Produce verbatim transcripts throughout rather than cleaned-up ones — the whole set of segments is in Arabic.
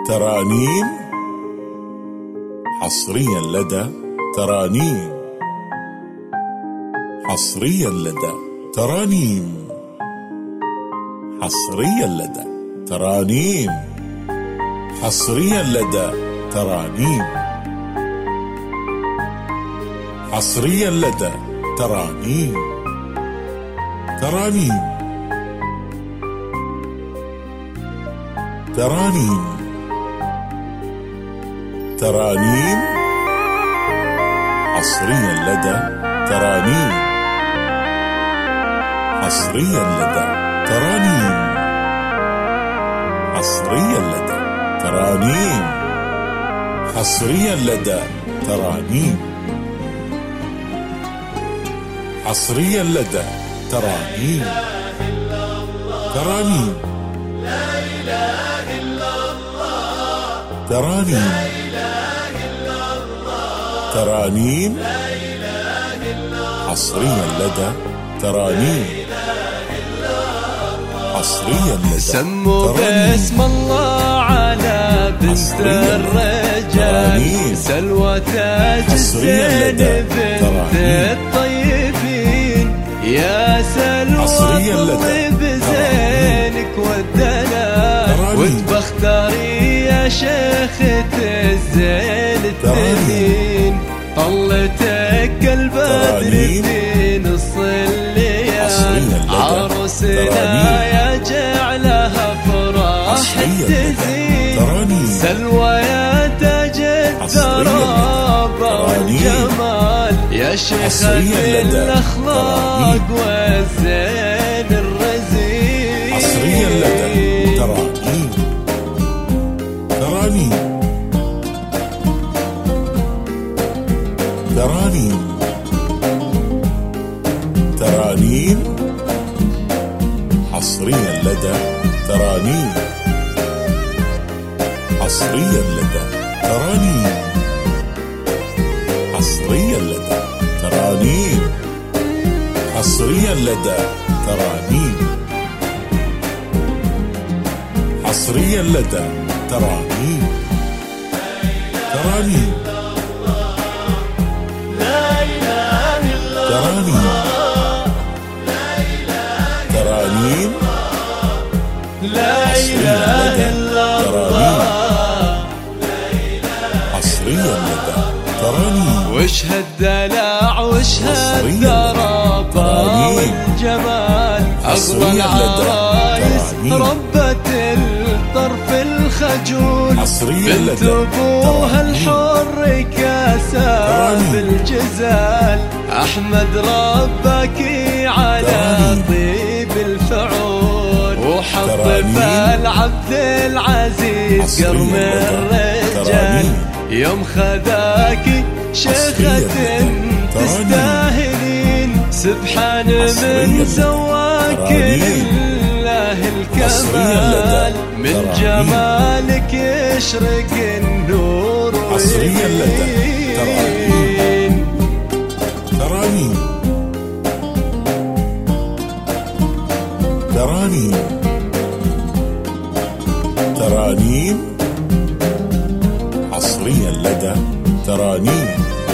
ترانيم حصريا لدى ترانيم حصريا لدى ترانيم حصريا لدى ترانيم حصريا لدى ترانيم حصريا لدى ترانيم ترانيم ترانيم ترانيم حصريا لدى ترانيم حصريا لدى ترانيم حصريا لدى ترانيم حصريا لدى ترانيم حصريا لدى ترانيم ترانيم ترانيم ترانيم حصريا لدى ترانيم حصريا لدى سموا باسم الله على بنت الرجال سلوى تاج الزين بنت الطيبين يا سلوى طلي بزينك والدلال وتبختاري يا شيخة الزين التمين طلتك البدر في نص الليل عروسنا يا جعلها فرح تزين سلوى يا تاج التراب والجمال يا شيخة الأخلاق والزين الرزين حصريا لدى ترانيم ترانيم ترانيم ترانيم حصريا لدى ترانيم حصريا لدى ترانيم حصريا لدى ترانيم حصريا لدى ترانيم حصريا لدى ترانيم ترانيم ترانيم ترانيم لا إله إلا الله حصريا لدى ترانيم وش هالدلع وش هالدرابة والجمال أغلى العرايس ربة الطرف الخجول بنت أبوها الحر كاسة بالجزال أحمد ربك على طيب الفعول وحط فالعبد العزيز قرم الرجال يوم خذاك شيخة تستاهلين سبحان من سواك لله الكمال من جمالك يشرق النور ويبين ترانيم ترانيم ترانيم حصريا لدى ترانيم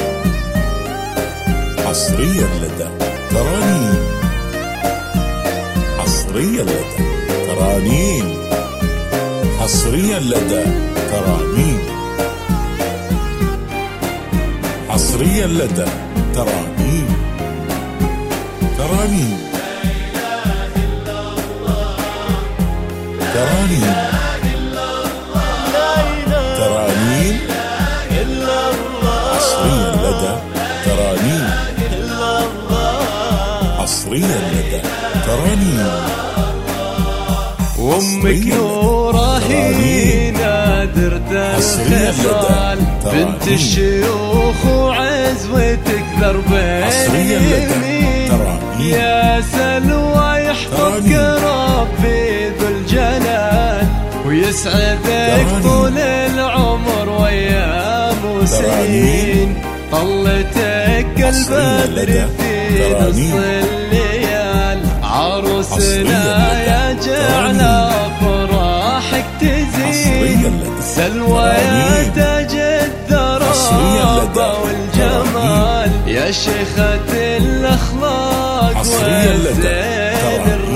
حصريا لدى ترانيم حصريا لدى ترانيم حصريا لدى ترانيم حصريا لدى ترانيم ترانيم ترانيم ترانيم حصريا لدى ترانيم حصريا لدى ترانيم وامك نوره هي نادرة الخصال بنت الشيوخ وعزوتك درب اليمين يا سلوى يحفظك ربي ذو الجلال ويسعدك طول العمر وايام وسنين طلتك البدر في نص الليل عروسنا يا جعل فرحك تزين سلوى يا تاج الذرابة والجمال، يا شيخة الأخلاق والزين